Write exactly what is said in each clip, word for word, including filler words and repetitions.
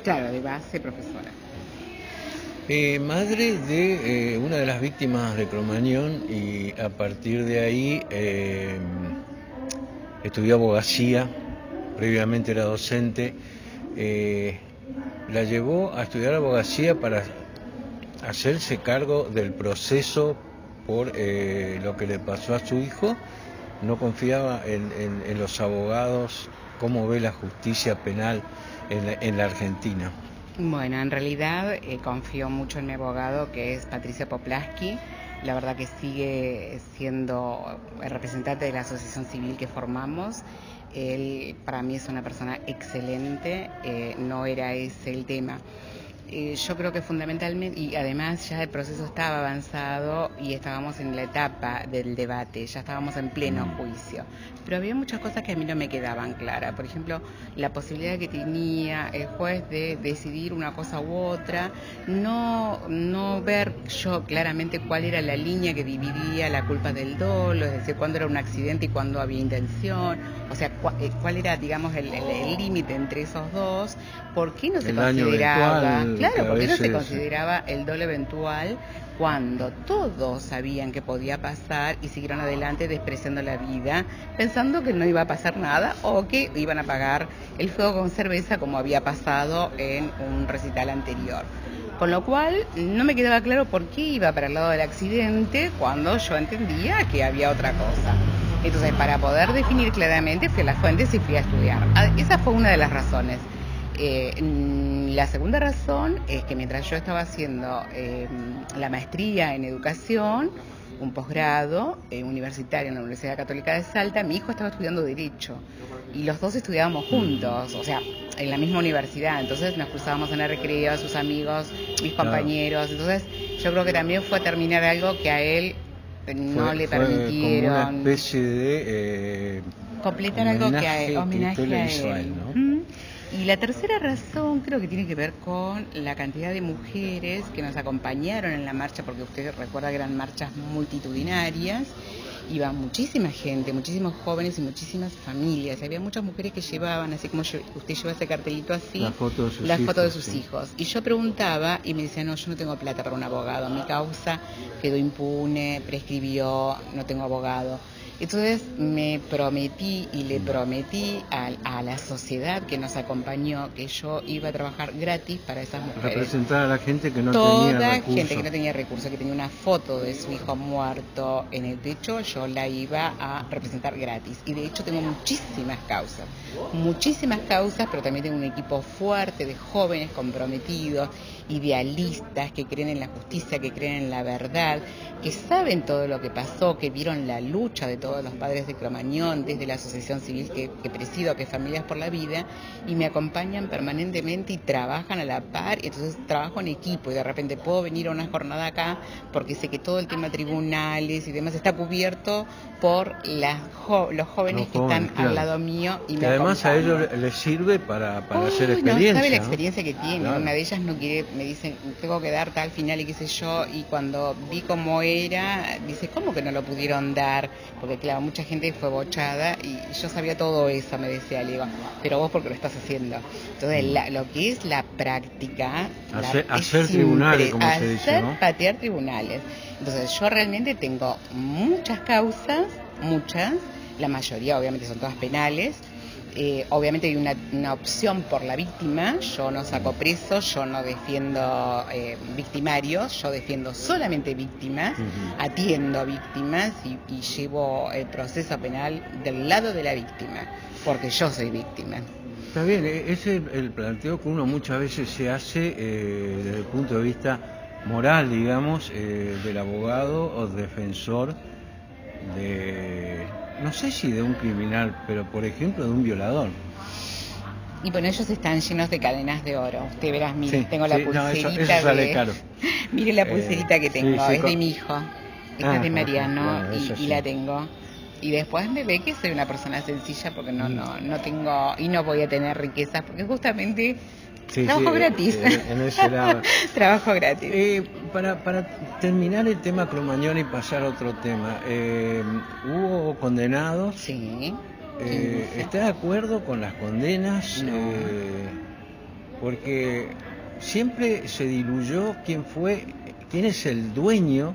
Claro, de base profesora. Eh, madre de eh, una de las víctimas de Cromañón y a partir de ahí eh, estudió abogacía, previamente era docente, eh, la llevó a estudiar abogacía para hacerse cargo del proceso por eh, lo que le pasó a su hijo, no confiaba en, en, en los abogados, cómo ve la justicia penal en la, en la Argentina. Bueno, en realidad eh, confío mucho en mi abogado, que es Patricio Poplaski. La verdad que sigue siendo el representante de la asociación civil que formamos. Él para mí es una persona excelente, eh, no era ese el tema. Eh, yo creo que fundamentalmente, y además ya el proceso estaba avanzado y estábamos en la etapa del debate, ya estábamos en pleno juicio, pero había muchas cosas que a mí no me quedaban claras. Por ejemplo, la posibilidad que tenía el juez de decidir una cosa u otra, no, no ver yo claramente cuál era la línea que dividía la culpa del dolo, es decir, cuándo era un accidente y cuándo había intención, o sea, cuál era, digamos, el límite entre esos dos, por qué no se el consideraba... Claro, porque veces... no se consideraba el dolo eventual cuando todos sabían que podía pasar y siguieron adelante despreciando la vida, pensando que no iba a pasar nada o que iban a apagar el fuego con cerveza como había pasado en un recital anterior. Con lo cual no me quedaba claro por qué iba para el lado del accidente cuando yo entendía que había otra cosa. Entonces, para poder definir claramente, fui a las fuentes y fui a estudiar. Esa fue una de las razones. Eh, la segunda razón es que mientras yo estaba haciendo eh, la maestría en educación, un posgrado eh, universitario en la Universidad Católica de Salta, mi hijo estaba estudiando Derecho y los dos estudiábamos juntos, o sea, en la misma universidad. Entonces nos cruzábamos en el recreo, sus amigos, mis compañeros. Entonces yo creo que también fue a terminar algo que a él no fue, le fue permitieron. Como una especie de eh, completar algo que a él, homenaje a él. ¿no? ¿Mm? Y la tercera razón creo que tiene que ver con la cantidad de mujeres que nos acompañaron en la marcha, porque usted recuerda que eran marchas multitudinarias, iba muchísima gente, muchísimos jóvenes y muchísimas familias. Había muchas mujeres que llevaban, así como yo, usted lleva ese cartelito así, la foto de sus, la hijos, foto de sus sí. hijos. Y yo preguntaba y me decían, no, yo no tengo plata para un abogado, mi causa quedó impune, prescribió, no tengo abogado. Entonces me prometí y le prometí a, a la sociedad que nos acompañó que yo iba a trabajar gratis para esas mujeres. Representar a la gente que no Toda tenía recursos. gente que no tenía recursos, que tenía una foto de su hijo muerto en el techo, yo la iba a representar gratis. Y de hecho tengo muchísimas causas, muchísimas causas, pero también tengo un equipo fuerte de jóvenes comprometidos, idealistas, que creen en la justicia, que creen en la verdad, que saben todo lo que pasó, que vieron la lucha de todos los padres de Cromañón, desde la asociación civil que, que presido, que es Familias por la Vida, y me acompañan permanentemente y trabajan a la par. Y entonces trabajo en equipo y de repente puedo venir a una jornada acá porque sé que todo el tema tribunales y demás está cubierto por las jo los jóvenes los que jóvenes, están claro. al lado mío y que me además acompañan. a ellos les sirve para, para Uy, hacer experiencia. No sabe la ¿no? experiencia que tiene. Claro. Una de ellas no quiere, me dicen, tengo que dar tal final y qué sé yo, y cuando vi cómo era, dice, ¿cómo que no lo pudieron dar? Porque claro, mucha gente fue bochada y yo sabía todo eso, me decía, le digo, pero vos porque lo estás haciendo. Entonces, la, lo que es la práctica, hacer, la, hacer tribunales, como hacer se dice, ¿no? patear tribunales. Entonces, yo realmente tengo muchas causas, muchas, la mayoría obviamente son todas penales. Eh, obviamente hay una, una opción por la víctima, yo no saco presos, yo no defiendo eh, victimarios, yo defiendo solamente víctimas, uh-huh. atiendo víctimas y, y llevo el proceso penal del lado de la víctima, porque yo soy víctima. Está bien, ese es el planteo que uno muchas veces se hace eh, desde el punto de vista moral, digamos, eh, del abogado o defensor de... no sé si de un criminal, pero por ejemplo de un violador. Y bueno, ellos están llenos de cadenas de oro. Usted verás, mire, sí, tengo la sí, pulserita no, eso, eso sale de... caro. Mire la pulserita eh, que tengo, sí, sí, es con... de mi hijo. Esta ah, es de Mariano, bueno, y, sí. y la tengo. Y después me ve que soy una persona sencilla porque no, no, no tengo, y no voy a tener riquezas, porque justamente sí, trabajo sí, gratis. Eh, en ese lado. Trabajo gratis. Eh, para, para terminar el tema Cromañón y pasar a otro tema, eh, hubo condenados. Sí. Eh, ¿Está de acuerdo con las condenas? No. Eh, porque siempre se diluyó quién fue, quién es el dueño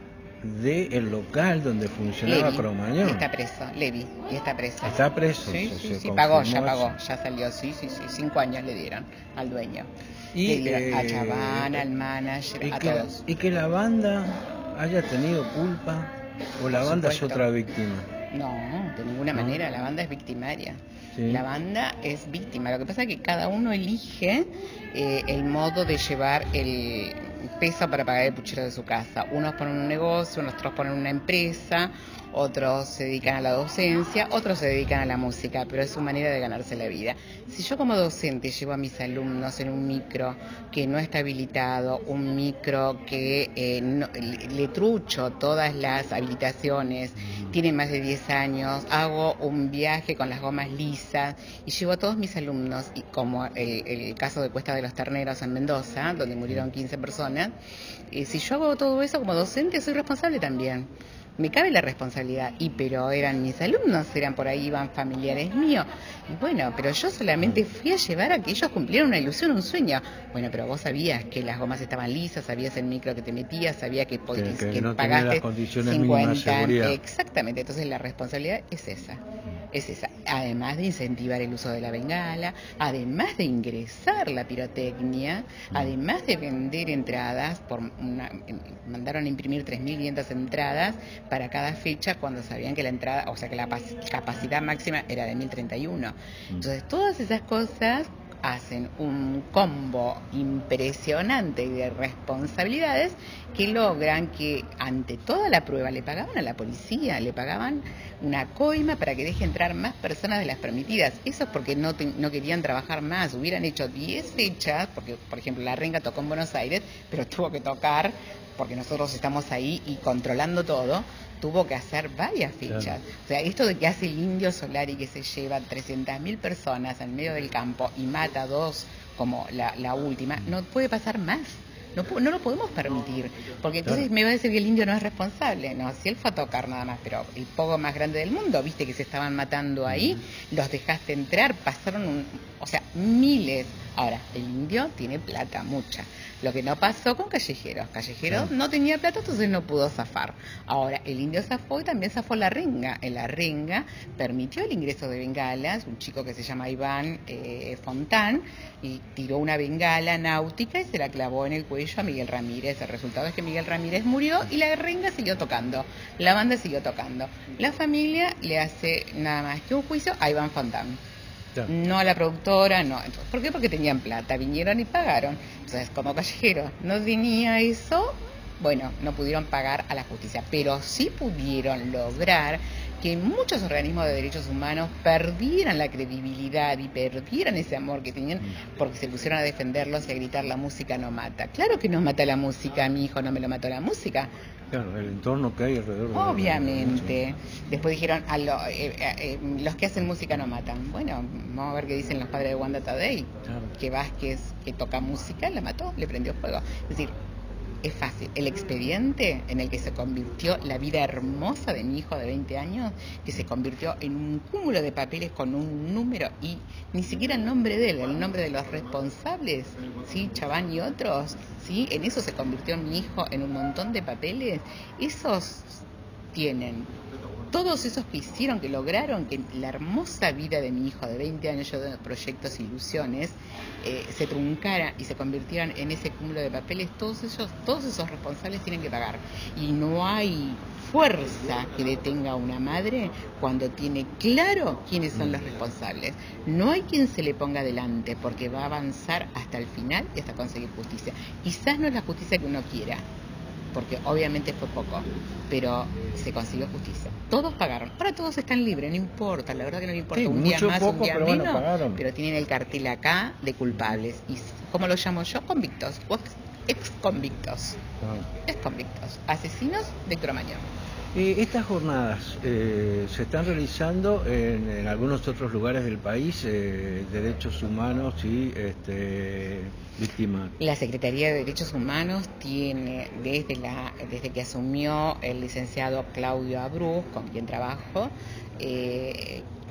del local donde funcionaba Levi, Cromañón. está preso, Levi, y está preso. Está preso. Sí, se, sí, se sí, pagó, ya confirmó pagó, eso. ya salió, sí, sí, sí, cinco años le dieron al dueño. Y, le dieron eh, a Chaván, al manager, y a que, todos. y que la banda haya tenido culpa, o la Por banda supuesto. es otra víctima. No, de ninguna ¿No? manera, la banda es victimaria. Sí. La banda es víctima. Lo que pasa es que cada uno elige eh, el modo de llevar el peso para pagar el puchero de su casa. Unos ponen un negocio, otros ponen una empresa, otros se dedican a la docencia, otros se dedican a la música, pero es su manera de ganarse la vida. Si yo como docente llevo a mis alumnos en un micro que no está habilitado, un micro que eh, no, le, le trucho todas las habilitaciones, tiene más de diez años, hago un viaje con las gomas lisas y llevo a todos mis alumnos, y como el, el caso de Cuesta de los Terneros en Mendoza, donde murieron quince personas, y si yo hago todo eso como docente, soy responsable también. Me cabe la responsabilidad, y pero eran mis alumnos, eran por ahí, iban familiares míos, y bueno, pero yo solamente fui a llevar a que ellos cumplieran una ilusión, un sueño. Bueno, pero vos sabías que las gomas estaban lisas, sabías el micro que te metías, sabías que, que, que, que no pagaste las condiciones mínimas de seguridad. Exactamente, entonces la responsabilidad es esa. Es esa, además de incentivar el uso de la bengala, además de ingresar la pirotecnia, además de vender entradas, por una, mandaron a imprimir tres mil quinientas entradas para cada fecha cuando sabían que la entrada, o sea que la capacidad máxima era de mil treinta y uno. Entonces todas esas cosas hacen un combo impresionante de responsabilidades que logran que ante toda la prueba le pagaban a la policía, le pagaban una coima para que deje entrar más personas de las permitidas. Eso es porque no, te, no querían trabajar más, hubieran hecho diez fechas, porque por ejemplo La Renga tocó en Buenos Aires, pero tuvo que tocar, porque nosotros estamos ahí y controlando todo, tuvo que hacer varias fichas. Claro. O sea, esto de que hace el Indio Solari, que se lleva trescientas mil personas en medio del campo y mata a dos como la, la última, no puede pasar más. No, no lo podemos permitir, porque entonces claro. me va a decir que el indio no es responsable. No, si él fue a tocar nada más, pero el pogo más grande del mundo, viste que se estaban matando ahí, los dejaste entrar, pasaron, un, o sea, miles. Ahora, el indio tiene plata, mucha. Lo que no pasó con Callejeros. Callejeros claro. no tenía plata, entonces no pudo zafar. Ahora, el indio zafó y también zafó La Renga. En La Renga permitió el ingreso de bengalas, un chico que se llama Iván eh, Fontán, y tiró una bengala náutica y se la clavó en el cuello a Miguel Ramírez. El resultado es que Miguel Ramírez murió y La Renga siguió tocando. La banda siguió tocando. La familia le hace nada más que un juicio a Iván Fontán. No a la productora, no. ¿Por qué? Porque tenían plata, vinieron y pagaron. Entonces, como Callejero no tenía eso, bueno, no pudieron pagar a la justicia, pero sí pudieron lograr que muchos organismos de derechos humanos perdieran la credibilidad y perdieran ese amor que tenían porque se pusieron a defenderlos y a gritar la música no mata. Claro que nos mata la música, mi hijo no me lo mató la música. Claro, el entorno que hay alrededor. Obviamente. De Después dijeron, a lo, eh, eh, los que hacen música no matan. Bueno, vamos a ver qué dicen los padres de Wanda Tadei. Claro. Que Vázquez, que toca música, la mató, le prendió fuego. Es decir, es fácil. El expediente en el que se convirtió la vida hermosa de mi hijo de veinte años, que se convirtió en un cúmulo de papeles con un número y ni siquiera el nombre de él, el nombre de los responsables, ¿sí? Chaván y otros, ¿sí? En eso se convirtió mi hijo, en un montón de papeles. Esos tienen, todos esos que hicieron, que lograron que la hermosa vida de mi hijo de veinte años, yo de proyectos e ilusiones, eh, se truncara y se convirtieran en ese cúmulo de papeles, todos esos, todos esos responsables tienen que pagar. Y no hay fuerza que detenga a una madre cuando tiene claro quiénes son los responsables. No hay quien se le ponga adelante porque va a avanzar hasta el final y hasta conseguir justicia. Quizás no es la justicia que uno quiera, porque obviamente fue poco, pero se consiguió justicia. Todos pagaron. Ahora todos están libres, no importa, la verdad que no le importa. Sí, un día más, poco, un día pero menos, bueno, pero tienen el cartel acá de culpables. Y ¿cómo lo llamo yo? Convictos. Ex convictos. Ah. Ex convictos. Asesinos de Cromañón. Eh, estas jornadas eh, se están realizando en, en algunos otros lugares del país, eh, derechos humanos y este, víctimas. La Secretaría de Derechos Humanos tiene, desde, la, desde que asumió el licenciado Claudio Abruz, con quien trabajo, eh,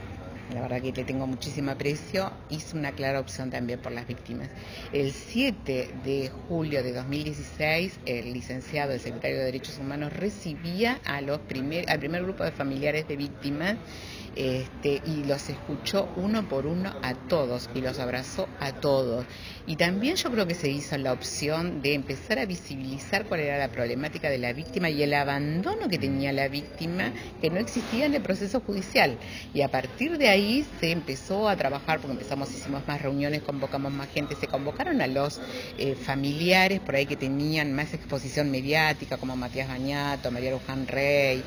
la verdad que le tengo muchísimo aprecio, hizo una clara opción también por las víctimas. El siete de julio de dos mil dieciséis, el licenciado, el secretario de Derechos Humanos, recibía a los primer, al primer grupo de familiares de víctimas este, y los escuchó uno por uno a todos y los abrazó a todos. Y también yo creo que se hizo la opción de empezar a visibilizar cuál era la problemática de la víctima y el abandono que tenía la víctima, que no existía en el proceso judicial. Y a partir de ahí se empezó a trabajar, porque empezamos, hicimos más reuniones, convocamos más gente, se convocaron a los eh, familiares por ahí que tenían más exposición mediática, como Matías Bañato, María Luján Rey,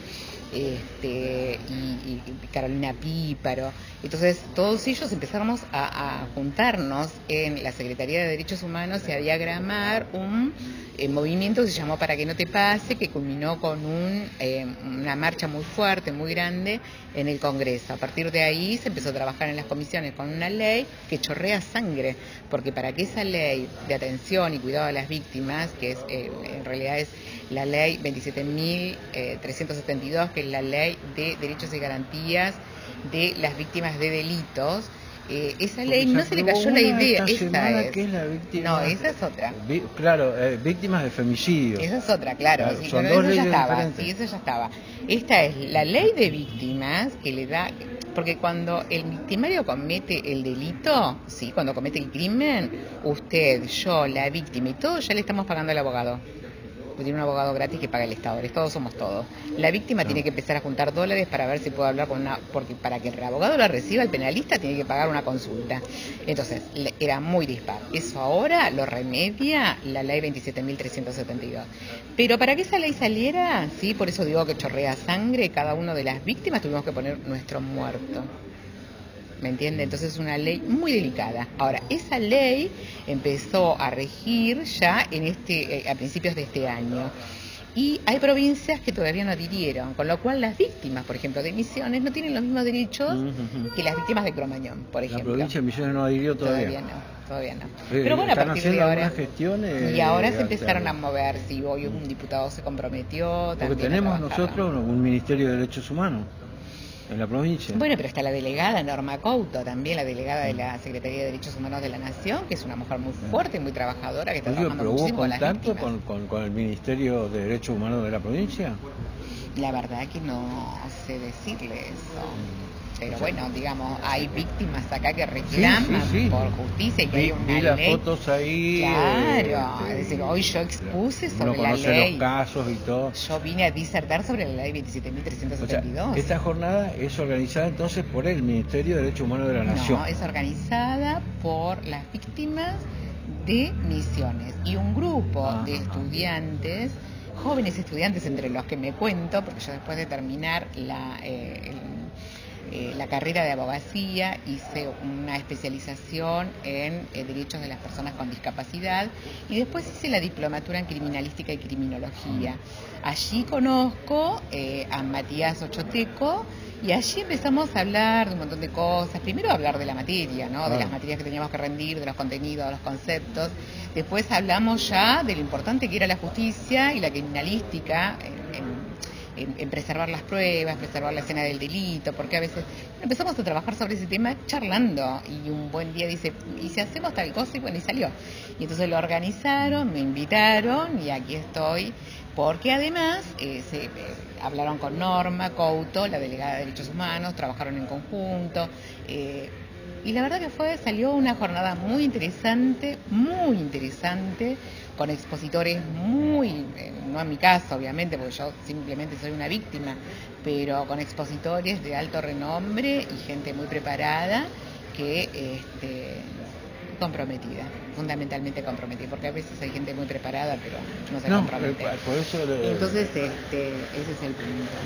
Este, y, y Carolina Píparo. Entonces todos ellos empezamos a, a juntarnos en la Secretaría de Derechos Humanos y a diagramar un eh, movimiento que se llamó Para que no te pase, que culminó con un, eh, una marcha muy fuerte, muy grande en el Congreso. A partir de ahí se empezó a trabajar en las comisiones con una ley que chorrea sangre, porque para que esa ley de atención y cuidado de las víctimas, que es eh, en realidad es la ley veintisiete mil trescientos setenta y dos, que es la ley de derechos y garantías de las víctimas de delitos, eh, esa ley no se le cayó la idea. Esa es. ¿Qué es la víctima? No, esa es otra. Vi, claro, eh, víctimas de femicidio. Esa es otra, claro. claro sí, son pero dos eso ya leyes estaba. diferentes. Sí, eso ya estaba. Esta es la ley de víctimas que le da, porque cuando el victimario comete el delito, sí, cuando comete el crimen, usted, yo, la víctima y todo, ya le estamos pagando al abogado. Tiene un abogado gratis que paga el Estado, todos somos todos. La víctima no. tiene que empezar a juntar dólares para ver si puede hablar con una, porque para que el abogado la reciba, el penalista tiene que pagar una consulta. Entonces, era muy dispar. Eso ahora lo remedia la ley veintisiete mil trescientos setenta y dos. Pero para que esa ley saliera, sí, por eso digo que chorrea sangre, cada una de las víctimas tuvimos que poner nuestro muerto. ¿Me entiende? Entonces es una ley muy delicada. Ahora, esa ley empezó a regir ya en este, eh, a principios de este año. Y hay provincias que todavía no adhirieron, con lo cual las víctimas, por ejemplo, de Misiones no tienen los mismos derechos uh-huh. que las víctimas de Cromañón, por ejemplo. La provincia de Misiones no adhirió todavía. Todavía no. Todavía no. Eh, Pero bueno, a partir de ahora. Gestiones, y ahora eh, se empezaron claro. a mover. Si hoy un diputado se comprometió. Porque tenemos nosotros un Ministerio de Derechos Humanos en la provincia. Bueno, pero está la delegada Norma Couto, también la delegada de la Secretaría de Derechos Humanos de la Nación, que es una mujer muy fuerte, muy trabajadora, que está Oye, trabajando ¿pero muchísimo hubo con las contacto víctimas. con, con, con el Ministerio de Derechos Humanos de la provincia? La verdad que no sé decirle eso. Pero bueno, digamos, hay víctimas acá que reclaman sí, sí, sí. por justicia y que vi, hay una vi las ley. fotos ahí. Claro, eh, es decir, hoy yo expuse uno sobre la conoce ley. los casos y todo. Yo vine a disertar sobre la ley veintisiete mil trescientos setenta y dos. O sea, esta jornada es organizada entonces por el Ministerio de Derechos Humanos de la Nación. No, es organizada por las víctimas de Misiones y un grupo ah, de estudiantes, jóvenes estudiantes entre los que me cuento, porque yo después de terminar la... Eh, el, Eh, la carrera de abogacía, hice una especialización en eh, derechos de las personas con discapacidad y después hice la diplomatura en criminalística y criminología. Allí conozco eh, a Matías Ochoteco y allí empezamos a hablar de un montón de cosas. Primero hablar de la materia, ¿no? De las materias que teníamos que rendir, de los contenidos, de los conceptos. Después hablamos ya de lo importante que era la justicia y la criminalística en, en En, en preservar las pruebas, preservar la escena del delito, porque a veces empezamos a trabajar sobre ese tema charlando y un buen día dice, ¿y si hacemos tal cosa? Y bueno, y salió. Y entonces lo organizaron, me invitaron y aquí estoy, porque además eh, se eh, hablaron con Norma Couto, la delegada de Derechos Humanos, trabajaron en conjunto, eh, y la verdad que fue, salió una jornada muy interesante, muy interesante, con expositores muy, eh, no en mi caso obviamente, porque yo simplemente soy una víctima, pero con expositores de alto renombre y gente muy preparada que este, comprometida, fundamentalmente comprometida, porque a veces hay gente muy preparada pero no se no, compromete. Por eso le... Entonces este, ese es el punto.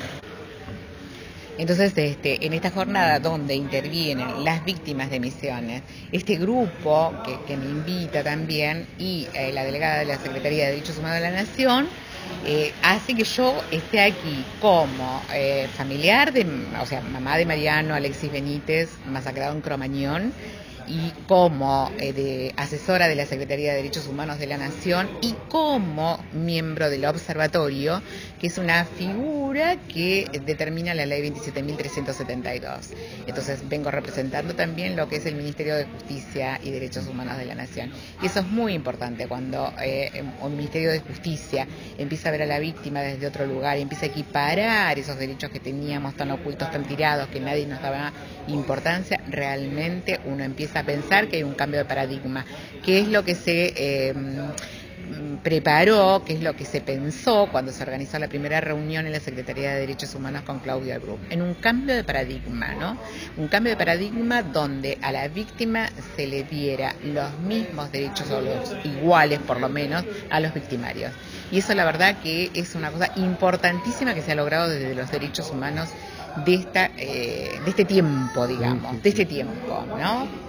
Entonces, este, en esta jornada donde intervienen las víctimas de Misiones, este grupo que, que me invita también y eh, la delegada de la Secretaría de Derechos Humanos de la Nación, eh, hace que yo esté aquí como eh, familiar, de, o sea, mamá de Mariano Alexis Benítez, masacrado en Cromañón, y como eh, de asesora de la Secretaría de Derechos Humanos de la Nación y como miembro del observatorio, que es una figura que determina la ley veintisiete mil trescientos setenta y dos. Entonces vengo representando también lo que es el Ministerio de Justicia y Derechos Humanos de la Nación. Y eso es muy importante cuando eh, un Ministerio de Justicia empieza a ver a la víctima desde otro lugar y empieza a equiparar esos derechos que teníamos tan ocultos, tan tirados, que nadie nos daba importancia. Realmente uno empieza a pensar que hay un cambio de paradigma, que es lo que se eh, preparó, que es lo que se pensó cuando se organizó la primera reunión en la Secretaría de Derechos Humanos con Claudia Bruch, en un cambio de paradigma, ¿no? Un cambio de paradigma donde a la víctima se le diera los mismos derechos, o los iguales por lo menos, a los victimarios. Y eso la verdad que es una cosa importantísima que se ha logrado desde los derechos humanos de esta eh, de este tiempo, digamos, de este tiempo, ¿no?